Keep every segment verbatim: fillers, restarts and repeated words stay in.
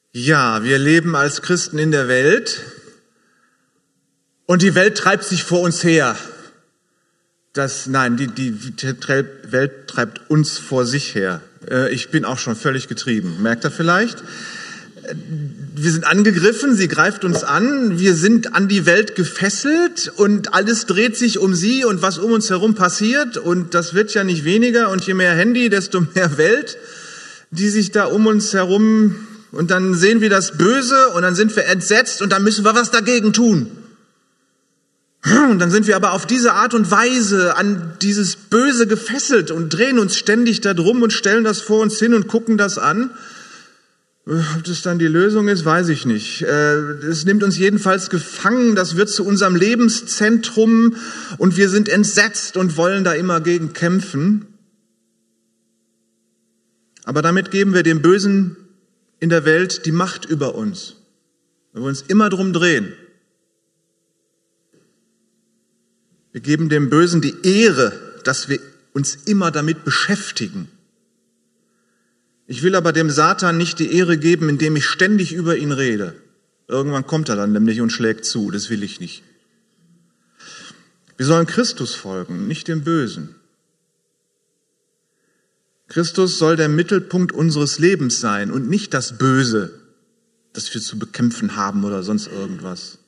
Ja, wir leben als Christen in der Welt und die Welt treibt sich vor uns her. Das, nein, die, die, die Welt treibt uns vor sich her. Ich bin auch schon völlig getrieben. Merkt ihr vielleicht? Wir sind angegriffen, sie greift uns an, wir sind an die Welt gefesselt und alles dreht sich um sie und was um uns herum passiert und das wird ja nicht weniger und je mehr Handy, desto mehr Welt, die sich da um uns herum, und dann sehen wir das Böse und dann sind wir entsetzt und dann müssen wir was dagegen tun. Und dann sind wir aber auf diese Art und Weise an dieses Böse gefesselt und drehen uns ständig da drum und stellen das vor uns hin und gucken das an. Ob das dann die Lösung ist, weiß ich nicht. Es nimmt uns jedenfalls gefangen, das wird zu unserem Lebenszentrum und wir sind entsetzt und wollen da immer gegen kämpfen. Aber damit geben wir dem Bösen in der Welt die Macht über uns. Wir wollen uns immer drum drehen. Wir geben dem Bösen die Ehre, dass wir uns immer damit beschäftigen. Ich will aber dem Satan nicht die Ehre geben, indem ich ständig über ihn rede. Irgendwann kommt er dann nämlich und schlägt zu. Das will ich nicht. Wir sollen Christus folgen, nicht dem Bösen. Christus soll der Mittelpunkt unseres Lebens sein und nicht das Böse, das wir zu bekämpfen haben oder sonst irgendwas.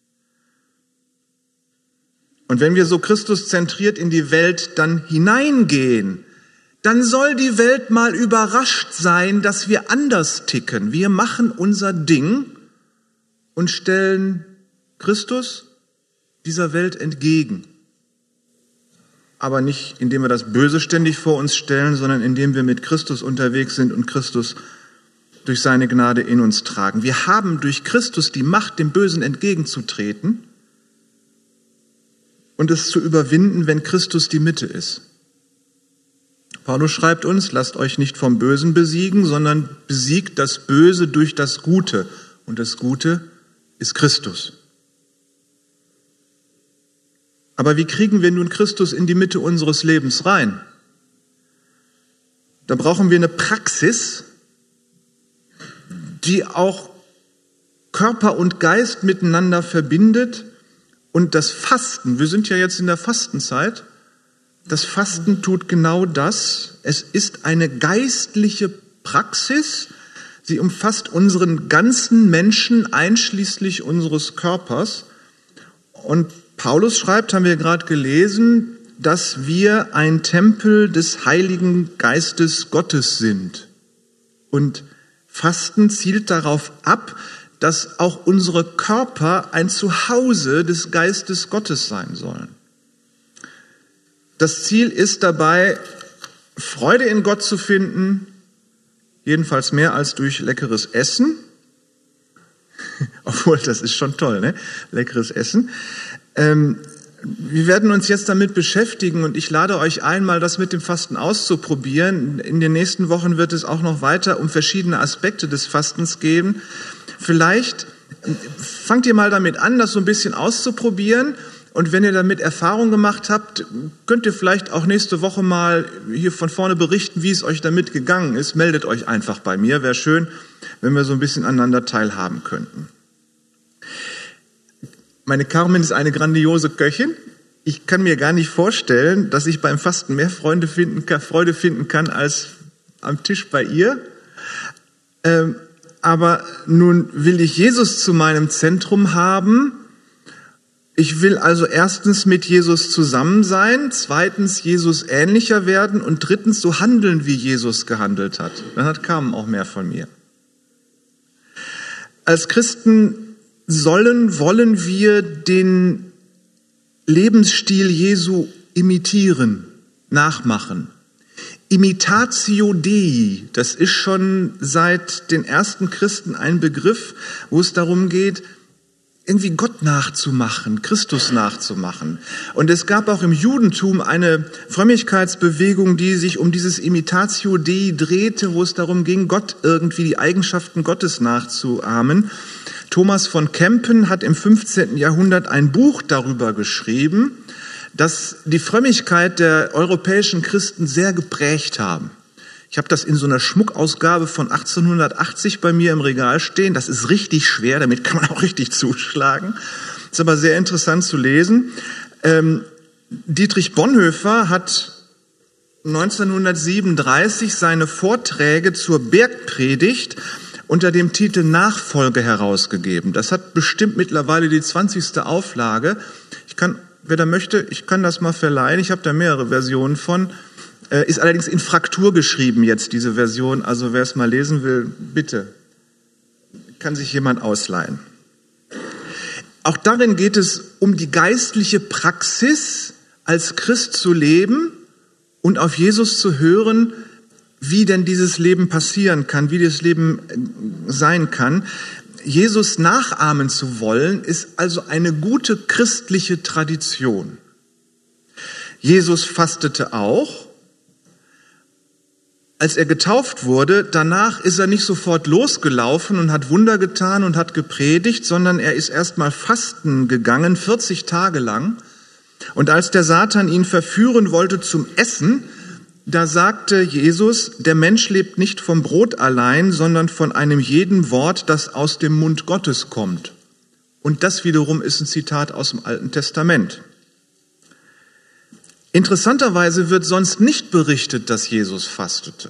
Und wenn wir so Christuszentriert in die Welt dann hineingehen, dann soll die Welt mal überrascht sein, dass wir anders ticken. Wir machen unser Ding und stellen Christus dieser Welt entgegen. Aber nicht, indem wir das Böse ständig vor uns stellen, sondern indem wir mit Christus unterwegs sind und Christus durch seine Gnade in uns tragen. Wir haben durch Christus die Macht, dem Bösen entgegenzutreten und es zu überwinden, wenn Christus die Mitte ist. Paulus schreibt uns, lasst euch nicht vom Bösen besiegen, sondern besiegt das Böse durch das Gute. Und das Gute ist Christus. Aber wie kriegen wir nun Christus in die Mitte unseres Lebens rein? Da brauchen wir eine Praxis, die auch Körper und Geist miteinander verbindet. Und das Fasten, wir sind ja jetzt in der Fastenzeit, das Fasten tut genau das. Es ist eine geistliche Praxis. Sie umfasst unseren ganzen Menschen einschließlich unseres Körpers. Und Paulus schreibt, haben wir gerade gelesen, dass wir ein Tempel des Heiligen Geistes Gottes sind. Und Fasten zielt darauf ab, dass auch unsere Körper ein Zuhause des Geistes Gottes sein sollen. Das Ziel ist dabei, Freude in Gott zu finden, jedenfalls mehr als durch leckeres Essen. Obwohl, das ist schon toll, ne? Leckeres Essen. Ähm, wir werden uns jetzt damit beschäftigen und ich lade euch ein, mal das mit dem Fasten auszuprobieren. In den nächsten Wochen wird es auch noch weiter um verschiedene Aspekte des Fastens gehen. Vielleicht fangt ihr mal damit an, das so ein bisschen auszuprobieren. Und wenn ihr damit Erfahrung gemacht habt, könnt ihr vielleicht auch nächste Woche mal hier von vorne berichten, wie es euch damit gegangen ist. Meldet euch einfach bei mir. Wäre schön, wenn wir so ein bisschen aneinander teilhaben könnten. Meine Carmen ist eine grandiose Köchin. Ich kann mir gar nicht vorstellen, dass ich beim Fasten mehr Freunde finden kann, Freude finden kann als am Tisch bei ihr. Ähm, aber nun will ich Jesus zu meinem Zentrum haben. Ich will also erstens mit Jesus zusammen sein, zweitens Jesus ähnlicher werden und drittens so handeln, wie Jesus gehandelt hat. Dann hat Carmen auch mehr von mir. Als Christen sollen, wollen wir den Lebensstil Jesu imitieren, nachmachen. Imitatio Dei, das ist schon seit den ersten Christen ein Begriff, wo es darum geht, irgendwie Gott nachzumachen, Christus nachzumachen. Und es gab auch im Judentum eine Frömmigkeitsbewegung, die sich um dieses Imitatio Dei drehte, wo es darum ging, Gott irgendwie die Eigenschaften Gottes nachzuahmen. Thomas von Kempen hat im fünfzehnten Jahrhundert ein Buch darüber geschrieben, das die Frömmigkeit der europäischen Christen sehr geprägt haben. Ich habe das in so einer Schmuckausgabe von achtzehnhundertachtzig bei mir im Regal stehen. Das ist richtig schwer, damit kann man auch richtig zuschlagen. Ist aber sehr interessant zu lesen. Ähm, Dietrich Bonhoeffer hat neunzehnhundertsiebenunddreißig seine Vorträge zur Bergpredigt unter dem Titel Nachfolge herausgegeben. Das hat bestimmt mittlerweile die zwanzigste Auflage. Ich kann, wer da möchte, ich kann das mal verleihen. Ich habe da mehrere Versionen von. Äh, ist allerdings in Fraktur geschrieben jetzt, diese Version. Also wer es mal lesen will, bitte. Kann sich jemand ausleihen. Auch darin geht es um die geistliche Praxis, als Christ zu leben und auf Jesus zu hören, wie denn dieses Leben passieren kann, wie das Leben sein kann. Jesus nachahmen zu wollen, ist also eine gute christliche Tradition. Jesus fastete auch. Als er getauft wurde, danach ist er nicht sofort losgelaufen und hat Wunder getan und hat gepredigt, sondern er ist erstmal fasten gegangen, vierzig Tage lang. Und als der Satan ihn verführen wollte zum Essen, da sagte Jesus, der Mensch lebt nicht vom Brot allein, sondern von einem jeden Wort, das aus dem Mund Gottes kommt. Und das wiederum ist ein Zitat aus dem Alten Testament. Interessanterweise wird sonst nicht berichtet, dass Jesus fastete.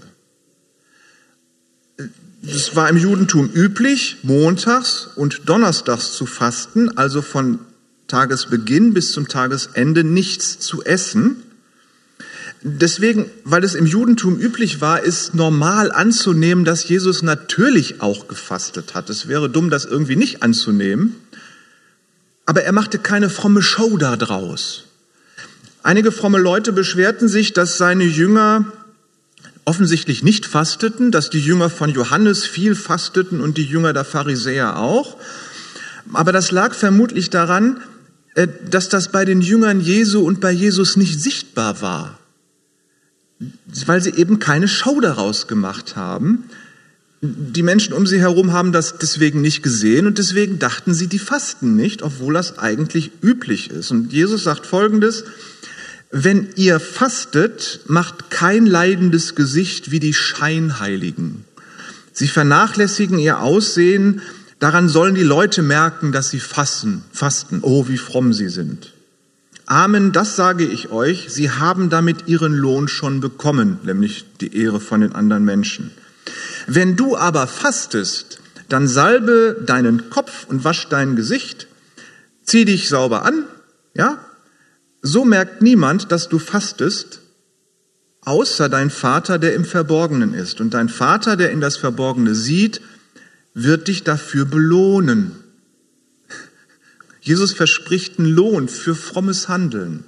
Es war im Judentum üblich, montags und donnerstags zu fasten, also von Tagesbeginn bis zum Tagesende nichts zu essen. Deswegen, weil es im Judentum üblich war, ist normal anzunehmen, dass Jesus natürlich auch gefastet hat. Es wäre dumm, das irgendwie nicht anzunehmen. Aber er machte keine fromme Show da draus. Einige fromme Leute beschwerten sich, dass seine Jünger offensichtlich nicht fasteten, dass die Jünger von Johannes viel fasteten und die Jünger der Pharisäer auch. Aber das lag vermutlich daran, dass das bei den Jüngern Jesu und bei Jesus nicht sichtbar war, weil sie eben keine Show daraus gemacht haben. Die Menschen um sie herum haben das deswegen nicht gesehen und deswegen dachten sie, die fasten nicht, obwohl das eigentlich üblich ist. Und Jesus sagt Folgendes: Wenn ihr fastet, macht kein leidendes Gesicht wie die Scheinheiligen. Sie vernachlässigen ihr Aussehen, daran sollen die Leute merken, dass sie fasten, fasten. Oh, wie fromm sie sind. Amen, das sage ich euch, sie haben damit ihren Lohn schon bekommen, nämlich die Ehre von den anderen Menschen. Wenn du aber fastest, dann salbe deinen Kopf und wasch dein Gesicht, zieh dich sauber an, ja? So merkt niemand, dass du fastest, außer dein Vater, der im Verborgenen ist. Und dein Vater, der in das Verborgene sieht, wird dich dafür belohnen. Jesus verspricht einen Lohn für frommes Handeln.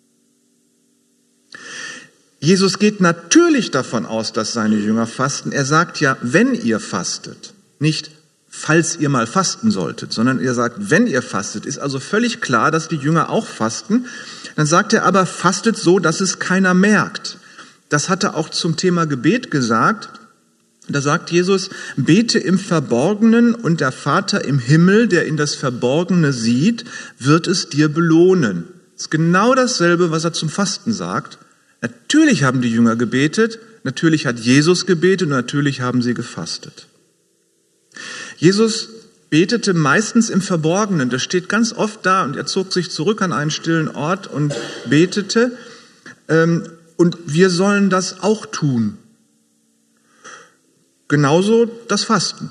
Jesus geht natürlich davon aus, dass seine Jünger fasten. Er sagt ja, wenn ihr fastet, nicht falls ihr mal fasten solltet, sondern er sagt, wenn ihr fastet, ist also völlig klar, dass die Jünger auch fasten. Dann sagt er aber, fastet so, dass es keiner merkt. Das hat er auch zum Thema Gebet gesagt. Da sagt Jesus, bete im Verborgenen und der Vater im Himmel, der in das Verborgene sieht, wird es dir belohnen. Das ist genau dasselbe, was er zum Fasten sagt. Natürlich haben die Jünger gebetet, natürlich hat Jesus gebetet und natürlich haben sie gefastet. Jesus betete meistens im Verborgenen, das steht ganz oft da, und er zog sich zurück an einen stillen Ort und betete. Und wir sollen das auch tun. Genauso das Fasten.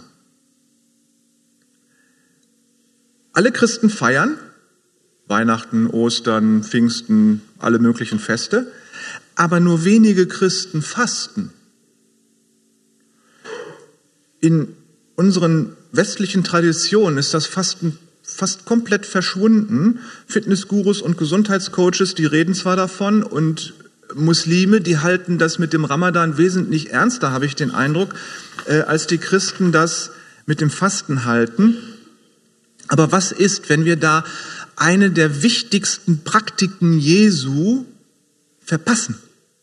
Alle Christen feiern Weihnachten, Ostern, Pfingsten, alle möglichen Feste, aber nur wenige Christen fasten. In unseren westlichen Traditionen ist das Fasten fast komplett verschwunden. Fitnessgurus und Gesundheitscoaches, die reden zwar davon, und Muslime, die halten das mit dem Ramadan wesentlich ernster, habe ich den Eindruck, äh, als die Christen das mit dem Fasten halten. Aber was ist, wenn wir da eine der wichtigsten Praktiken Jesu verpassen?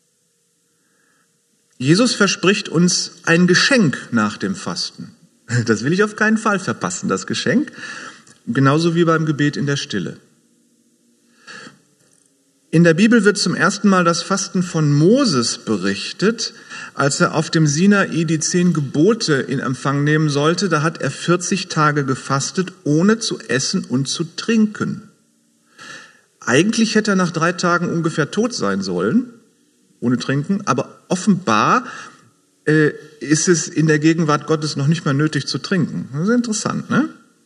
Jesus verspricht uns ein Geschenk nach dem Fasten. Das will ich auf keinen Fall verpassen, das Geschenk. Genauso wie beim Gebet in der Stille. In der Bibel wird zum ersten Mal das Fasten von Moses berichtet, als er auf dem Sinai die zehn Gebote in Empfang nehmen sollte. Da hat er vierzig Tage gefastet, ohne zu essen und zu trinken. Eigentlich hätte er nach drei Tagen ungefähr tot sein sollen, ohne Trinken, aber offenbar äh, ist es in der Gegenwart Gottes noch nicht mal nötig zu trinken. Das ist interessant, ne?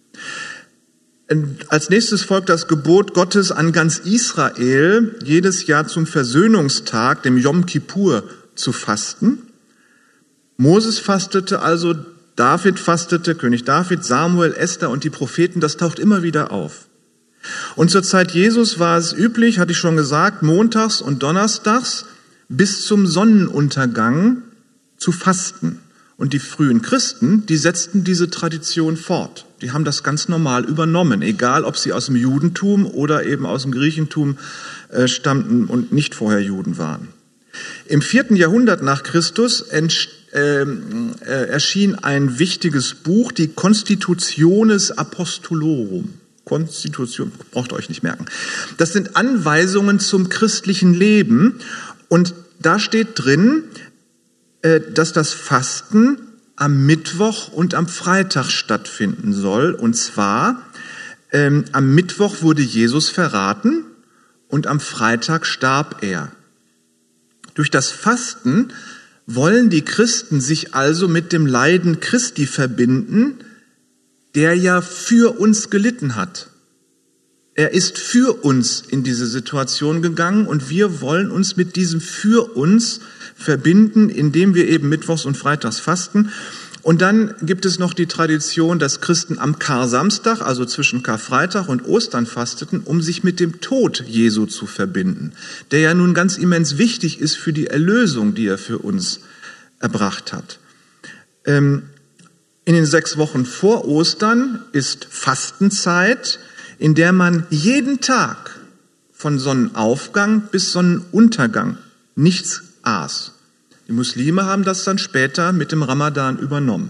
Als nächstes folgt das Gebot Gottes an ganz Israel, jedes Jahr zum Versöhnungstag, dem Yom Kippur, zu fasten. Moses fastete also, David fastete, König David, Samuel, Esther und die Propheten, das taucht immer wieder auf. Und zur Zeit Jesus war es üblich, hatte ich schon gesagt, montags und donnerstags bis zum Sonnenuntergang zu fasten. Und die frühen Christen, die setzten diese Tradition fort. Die haben das ganz normal übernommen, egal ob sie aus dem Judentum oder eben aus dem Griechentum äh, stammten und nicht vorher Juden waren. Im vierten Jahrhundert nach Christus ent, äh, äh, erschien ein wichtiges Buch, die Constitutiones Apostolorum. Konstitution, braucht ihr euch nicht merken. Das sind Anweisungen zum christlichen Leben und da steht drin, dass das Fasten am Mittwoch und am Freitag stattfinden soll. Und zwar, ähm, am Mittwoch wurde Jesus verraten und am Freitag starb er. Durch das Fasten wollen die Christen sich also mit dem Leiden Christi verbinden, der ja für uns gelitten hat. Er ist für uns in diese Situation gegangen und wir wollen uns mit diesem für uns verbinden, indem wir eben mittwochs und freitags fasten. Und dann gibt es noch die Tradition, dass Christen am Karsamstag, also zwischen Karfreitag und Ostern fasteten, um sich mit dem Tod Jesu zu verbinden, der ja nun ganz immens wichtig ist für die Erlösung, die er für uns erbracht hat. In den sechs Wochen vor Ostern ist Fastenzeit, in der man jeden Tag von Sonnenaufgang bis Sonnenuntergang nichts aß. Die Muslime haben das dann später mit dem Ramadan übernommen.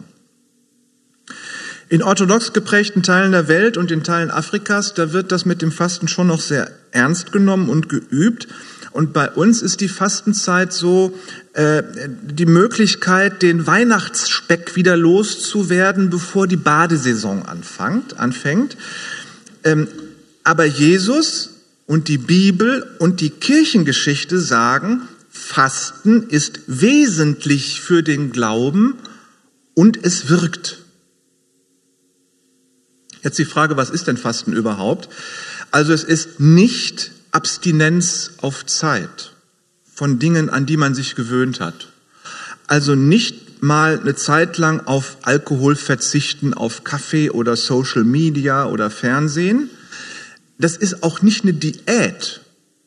In orthodox geprägten Teilen der Welt und in Teilen Afrikas, da wird das mit dem Fasten schon noch sehr ernst genommen und geübt. Und bei uns ist die Fastenzeit so äh, die Möglichkeit, den Weihnachtsspeck wieder loszuwerden, bevor die Badesaison anfängt. anfängt. Ähm, aber Jesus und die Bibel und die Kirchengeschichte sagen, Fasten ist wesentlich für den Glauben und es wirkt. Jetzt die Frage, was ist denn Fasten überhaupt? Also es ist nicht Abstinenz auf Zeit von Dingen, an die man sich gewöhnt hat. Also nicht mal eine Zeit lang auf Alkohol verzichten, auf Kaffee oder Social Media oder Fernsehen. Das ist auch nicht eine Diät.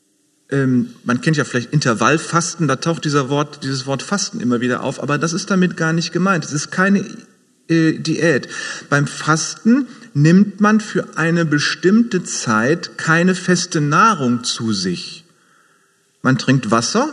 Ähm, man kennt ja vielleicht Intervallfasten, da taucht dieser Wort, dieses Wort Fasten immer wieder auf, aber das ist damit gar nicht gemeint. Es ist keine äh, Diät. Beim Fasten nimmt man für eine bestimmte Zeit keine feste Nahrung zu sich. Man trinkt Wasser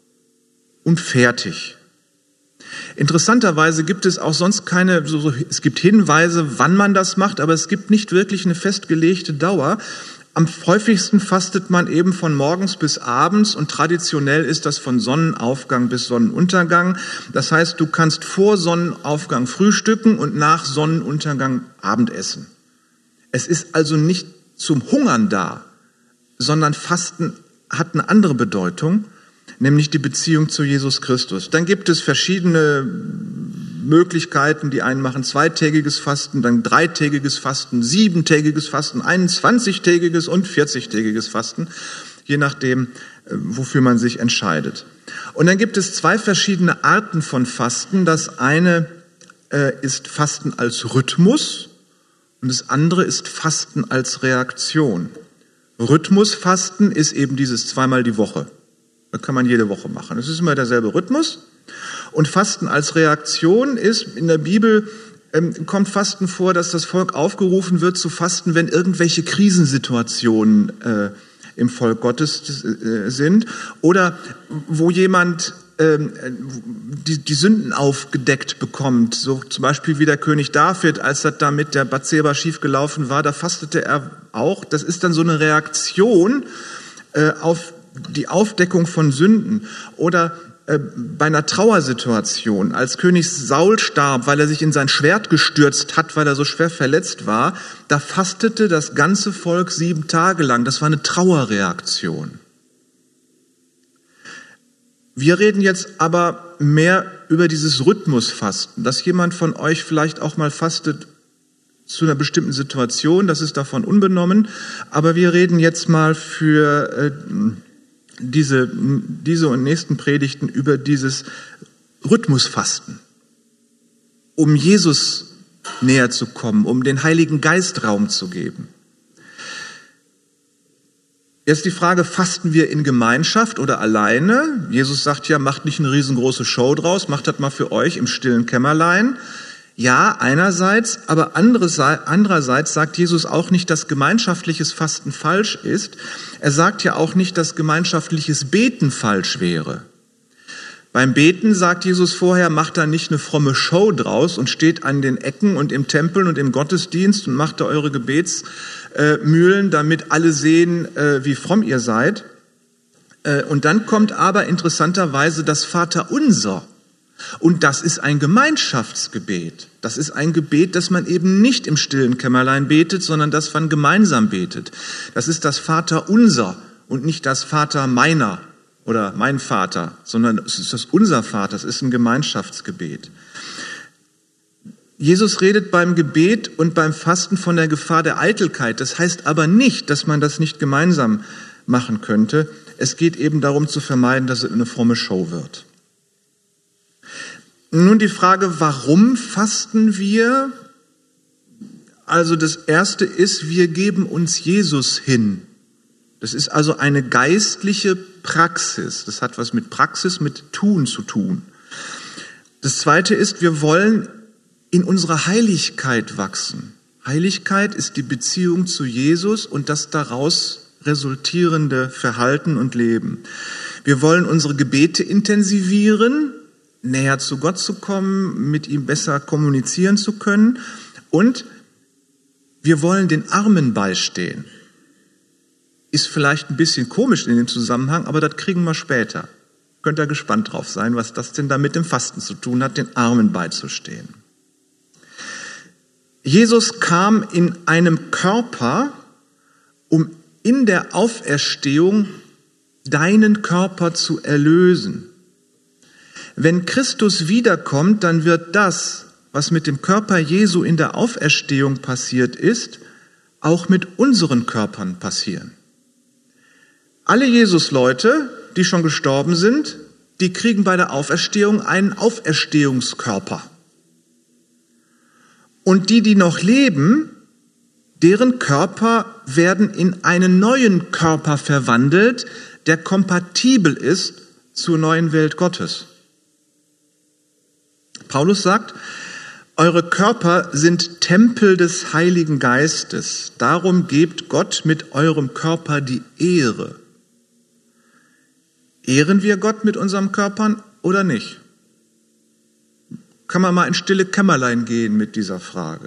und fertig. Interessanterweise gibt es auch sonst keine, so, so, es gibt Hinweise, wann man das macht, aber es gibt nicht wirklich eine festgelegte Dauer. Am häufigsten fastet man eben von morgens bis abends und traditionell ist das von Sonnenaufgang bis Sonnenuntergang. Das heißt, du kannst vor Sonnenaufgang frühstücken und nach Sonnenuntergang Abendessen. Es ist also nicht zum Hungern da, sondern Fasten hat eine andere Bedeutung, nämlich die Beziehung zu Jesus Christus. Dann gibt es verschiedene Möglichkeiten. Die einen machen zweitägiges Fasten, dann dreitägiges Fasten, siebentägiges Fasten, einundzwanzigtägiges und vierzigtägiges Fasten, je nachdem, wofür man sich entscheidet. Und dann gibt es zwei verschiedene Arten von Fasten. Das eine äh, ist Fasten als Rhythmus und das andere ist Fasten als Reaktion. Rhythmusfasten ist eben dieses zweimal die Woche. Das kann man jede Woche machen. Es ist immer derselbe Rhythmus. Und Fasten als Reaktion ist, in der Bibel ähm, kommt Fasten vor, dass das Volk aufgerufen wird zu fasten, wenn irgendwelche Krisensituationen äh, im Volk Gottes äh, sind oder wo jemand äh, die, die Sünden aufgedeckt bekommt. So zum Beispiel wie der König David, als das da mit der Bathseba schiefgelaufen war, da fastete er auch. Das ist dann so eine Reaktion äh, auf die Aufdeckung von Sünden oder äh, bei einer Trauersituation, als König Saul starb, weil er sich in sein Schwert gestürzt hat, weil er so schwer verletzt war, da fastete das ganze Volk sieben Tage lang. Das war eine Trauerreaktion. Wir reden jetzt aber mehr über dieses Rhythmusfasten, dass jemand von euch vielleicht auch mal fastet zu einer bestimmten Situation, das ist davon unbenommen, aber wir reden jetzt mal für äh, diese, diese und nächsten Predigten über dieses Rhythmusfasten, um Jesus näher zu kommen, um den Heiligen Geist Raum zu geben. Jetzt die Frage, fasten wir in Gemeinschaft oder alleine? Jesus sagt ja, macht nicht eine riesengroße Show draus, macht das mal für euch im stillen Kämmerlein. Ja, einerseits, aber andererseits sagt Jesus auch nicht, dass gemeinschaftliches Fasten falsch ist. Er sagt ja auch nicht, dass gemeinschaftliches Beten falsch wäre. Beim Beten sagt Jesus vorher, macht da nicht eine fromme Show draus und steht an den Ecken und im Tempel und im Gottesdienst und macht da eure Gebetsmühlen, damit alle sehen, wie fromm ihr seid. Und dann kommt aber interessanterweise das Vaterunser. Und das ist ein Gemeinschaftsgebet. Das ist ein Gebet, das man eben nicht im stillen Kämmerlein betet, sondern das man gemeinsam betet. Das ist das Vaterunser und nicht das Vater meiner oder mein Vater, sondern es ist das unser Vater, das ist ein Gemeinschaftsgebet. Jesus redet beim Gebet und beim Fasten von der Gefahr der Eitelkeit. Das heißt aber nicht, dass man das nicht gemeinsam machen könnte. Es geht eben darum zu vermeiden, dass es eine fromme Show wird. Nun die Frage, warum fasten wir? Also das Erste ist, wir geben uns Jesus hin. Das ist also eine geistliche Praxis. Das hat was mit Praxis, mit Tun zu tun. Das Zweite ist, wir wollen in unserer Heiligkeit wachsen. Heiligkeit ist die Beziehung zu Jesus und das daraus resultierende Verhalten und Leben. Wir wollen unsere Gebete intensivieren, näher zu Gott zu kommen, mit ihm besser kommunizieren zu können. Und wir wollen den Armen beistehen. Ist vielleicht ein bisschen komisch in dem Zusammenhang, aber das kriegen wir später. Könnt ihr gespannt drauf sein, was das denn da mit dem Fasten zu tun hat, den Armen beizustehen. Jesus kam in einem Körper, um in der Auferstehung deinen Körper zu erlösen. Wenn Christus wiederkommt, dann wird das, was mit dem Körper Jesu in der Auferstehung passiert ist, auch mit unseren Körpern passieren. Alle Jesus-Leute, die schon gestorben sind, die kriegen bei der Auferstehung einen Auferstehungskörper. Und die, die noch leben, deren Körper werden in einen neuen Körper verwandelt, der kompatibel ist zur neuen Welt Gottes. Paulus sagt, eure Körper sind Tempel des Heiligen Geistes. Darum gebt Gott mit eurem Körper die Ehre. Ehren wir Gott mit unseren Körpern oder nicht? Kann man mal in stille Kämmerlein gehen mit dieser Frage.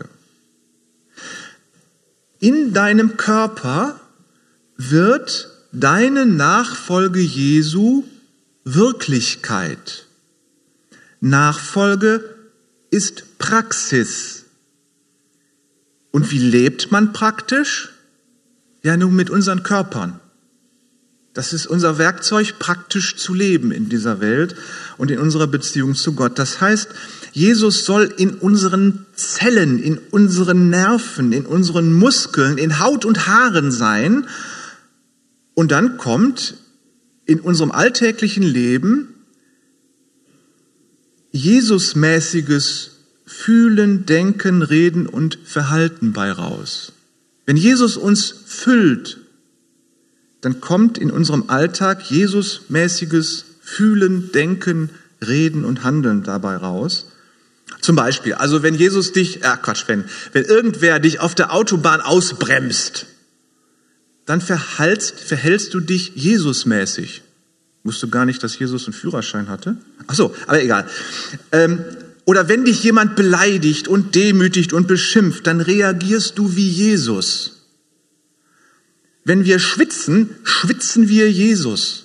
In deinem Körper wird deine Nachfolge Jesu Wirklichkeit. Nachfolge ist Praxis. Und wie lebt man praktisch? Ja, nun mit unseren Körpern. Das ist unser Werkzeug, praktisch zu leben in dieser Welt und in unserer Beziehung zu Gott. Das heißt, Jesus soll in unseren Zellen, in unseren Nerven, in unseren Muskeln, in Haut und Haaren sein. Und dann kommt in unserem alltäglichen Leben Jesusmäßiges Fühlen, Denken, Reden und Verhalten bei raus. Wenn Jesus uns füllt, dann kommt in unserem Alltag Jesusmäßiges Fühlen, Denken, Reden und Handeln dabei raus. Zum Beispiel, also wenn Jesus dich, äh Quatsch, wenn, wenn irgendwer dich auf der Autobahn ausbremst, dann verhältst, verhältst du dich Jesusmäßig. Wusstest du gar nicht, dass Jesus einen Führerschein hatte? Ach so, aber egal. Ähm, oder wenn dich jemand beleidigt und demütigt und beschimpft, dann reagierst du wie Jesus. Wenn wir schwitzen, schwitzen wir Jesus.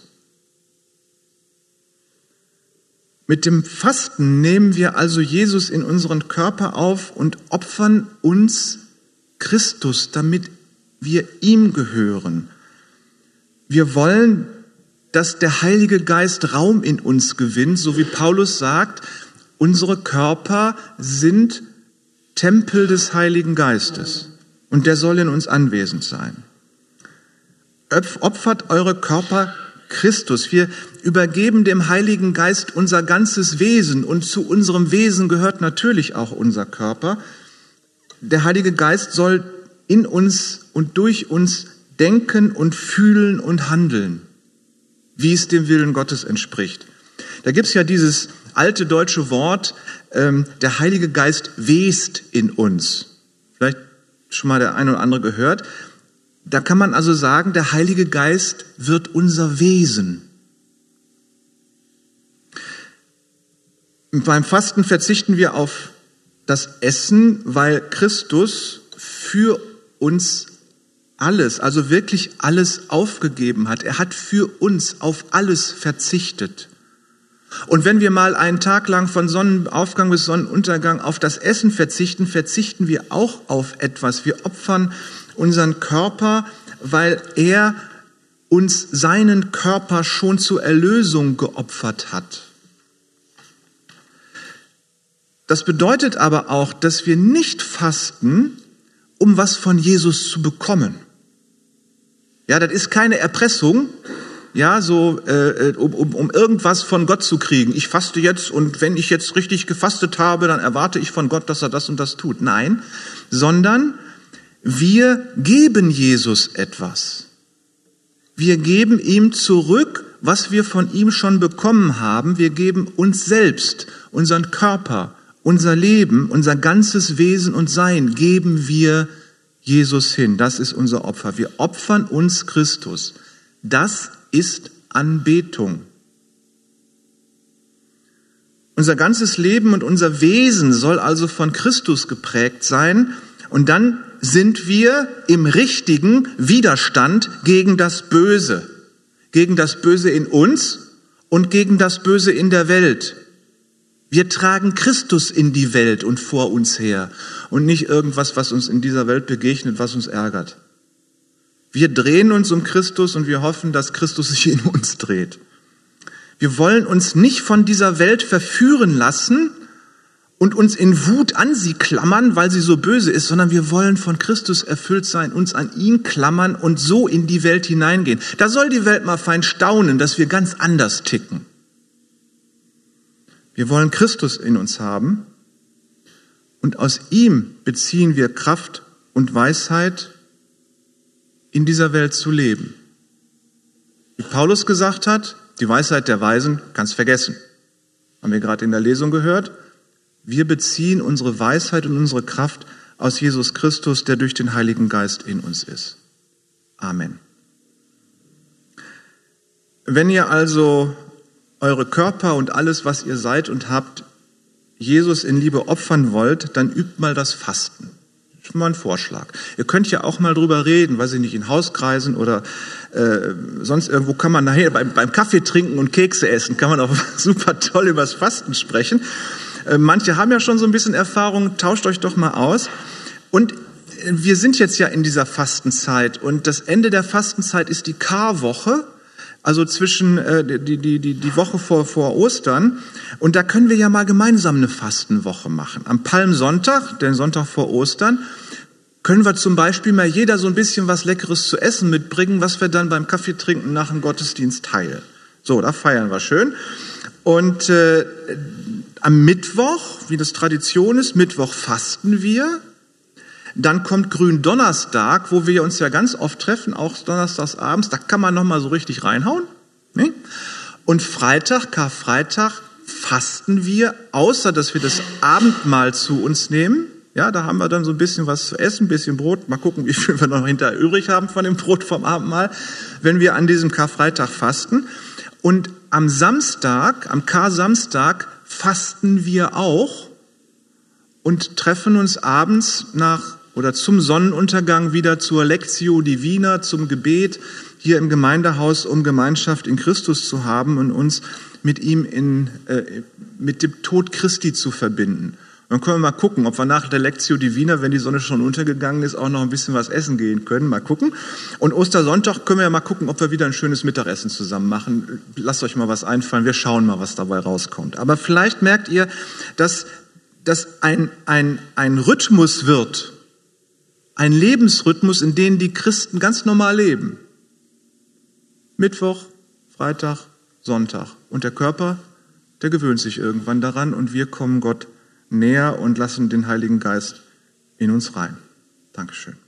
Mit dem Fasten nehmen wir also Jesus in unseren Körper auf und opfern uns Christus, damit wir ihm gehören. Wir wollen, dass der Heilige Geist Raum in uns gewinnt, so wie Paulus sagt, unsere Körper sind Tempel des Heiligen Geistes und der soll in uns anwesend sein. Opfert eure Körper Christus. Wir übergeben dem Heiligen Geist unser ganzes Wesen und zu unserem Wesen gehört natürlich auch unser Körper. Der Heilige Geist soll in uns und durch uns denken und fühlen und handeln, wie es dem Willen Gottes entspricht. Da gibt es ja dieses alte deutsche Wort, ähm, der Heilige Geist west in uns. Vielleicht schon mal der eine oder andere gehört. Da kann man also sagen, der Heilige Geist wird unser Wesen. Beim Fasten verzichten wir auf das Essen, weil Christus für uns alles, also wirklich alles aufgegeben hat. Er hat für uns auf alles verzichtet. Und wenn wir mal einen Tag lang von Sonnenaufgang bis Sonnenuntergang auf das Essen verzichten, verzichten wir auch auf etwas. Wir opfern unseren Körper, weil er uns seinen Körper schon zur Erlösung geopfert hat. Das bedeutet aber auch, dass wir nicht fasten, um was von Jesus zu bekommen. Ja, das ist keine Erpressung, ja, so äh, um, um, um irgendwas von Gott zu kriegen. Ich faste jetzt und wenn ich jetzt richtig gefastet habe, dann erwarte ich von Gott, dass er das und das tut. Nein, sondern wir geben Jesus etwas. Wir geben ihm zurück, was wir von ihm schon bekommen haben. Wir geben uns selbst, unseren Körper, unser Leben, unser ganzes Wesen und Sein geben wir Jesus hin. Das ist unser Opfer. Wir opfern uns Christus. Das ist Anbetung. Unser ganzes Leben und unser Wesen soll also von Christus geprägt sein. Und dann sind wir im richtigen Widerstand gegen das Böse. Gegen das Böse in uns und gegen das Böse in der Welt. Wir tragen Christus in die Welt und vor uns her und nicht irgendwas, was uns in dieser Welt begegnet, was uns ärgert. Wir drehen uns um Christus und wir hoffen, dass Christus sich in uns dreht. Wir wollen uns nicht von dieser Welt verführen lassen und uns in Wut an sie klammern, weil sie so böse ist, sondern wir wollen von Christus erfüllt sein, uns an ihn klammern und so in die Welt hineingehen. Da soll die Welt mal fein staunen, dass wir ganz anders ticken. Wir wollen Christus in uns haben und aus ihm beziehen wir Kraft und Weisheit, in dieser Welt zu leben. Wie Paulus gesagt hat, die Weisheit der Weisen kannst vergessen. Haben wir gerade in der Lesung gehört. Wir beziehen unsere Weisheit und unsere Kraft aus Jesus Christus, der durch den Heiligen Geist in uns ist. Amen. Wenn ihr also eure Körper und alles, was ihr seid und habt, Jesus in Liebe opfern wollt, dann übt mal das Fasten. Das ist mal ein Vorschlag. Ihr könnt ja auch mal drüber reden, weiß ich nicht, in Hauskreisen oder äh, sonst irgendwo kann man nachher beim, beim Kaffee trinken und Kekse essen, kann man auch super toll über das Fasten sprechen. Äh, manche haben ja schon so ein bisschen Erfahrung, tauscht euch doch mal aus. Und wir sind jetzt ja in dieser Fastenzeit und das Ende der Fastenzeit ist die Karwoche. Also zwischen äh, die, die, die, die Woche vor, vor Ostern. Und da können wir ja mal gemeinsam eine Fastenwoche machen. Am Palmsonntag, den Sonntag vor Ostern, können wir zum Beispiel mal jeder so ein bisschen was Leckeres zu essen mitbringen, was wir dann beim Kaffeetrinken nach dem Gottesdienst teilen. So, da feiern wir schön. Und äh, am Mittwoch, wie das Tradition ist, Mittwoch fasten wir. Dann kommt Gründonnerstag, wo wir uns ja ganz oft treffen, auch donnerstags abends. Da kann man noch mal so richtig reinhauen. Ne? Und Freitag, Karfreitag, fasten wir, außer dass wir das Abendmahl zu uns nehmen. Ja, da haben wir dann so ein bisschen was zu essen, ein bisschen Brot. Mal gucken, wie viel wir noch hinterher übrig haben von dem Brot vom Abendmahl, wenn wir an diesem Karfreitag fasten. Und am Samstag, am Kar-Samstag, fasten wir auch und treffen uns abends nach oder zum Sonnenuntergang wieder zur Lectio Divina, zum Gebet hier im Gemeindehaus, um Gemeinschaft in Christus zu haben und uns mit ihm in, äh, mit dem Tod Christi zu verbinden. Dann können wir mal gucken, ob wir nach der Lectio Divina, wenn die Sonne schon untergegangen ist, auch noch ein bisschen was essen gehen können. Mal gucken. Und Ostersonntag können wir ja mal gucken, ob wir wieder ein schönes Mittagessen zusammen machen. Lasst euch mal was einfallen. Wir schauen mal, was dabei rauskommt. Aber vielleicht merkt ihr, dass das ein, ein, ein Rhythmus wird, ein Lebensrhythmus, in dem die Christen ganz normal leben. Mittwoch, Freitag, Sonntag. Und der Körper, der gewöhnt sich irgendwann daran und wir kommen Gott näher und lassen den Heiligen Geist in uns rein. Dankeschön.